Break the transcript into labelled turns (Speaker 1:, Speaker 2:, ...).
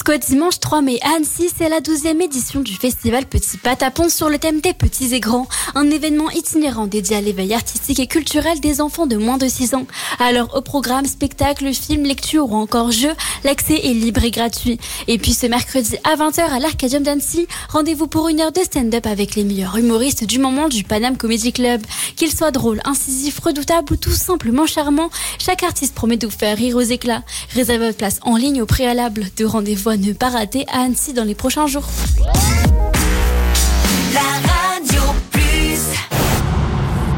Speaker 1: Jusqu'au dimanche 3 mai à Annecy, c'est la 12e édition du festival Petit Patapon sur le thème des petits et grands. Un événement itinérant dédié à l'éveil artistique et culturel des enfants de moins de 6 ans. Alors au programme, spectacle, film, lecture ou encore jeux, l'accès est libre et gratuit. Et puis ce mercredi à 20h à l'Arcadium d'Annecy, rendez-vous pour une heure de stand-up avec les meilleurs humoristes du moment du Paname Comedy Club. Qu'ils soient drôles, incisifs, redoutables ou tout simplement charmants, chaque artiste promet de vous faire rire aux éclats. Réservez votre place en ligne au préalable. De rendez-vous à ne pas rater à Annecy dans les prochains jours.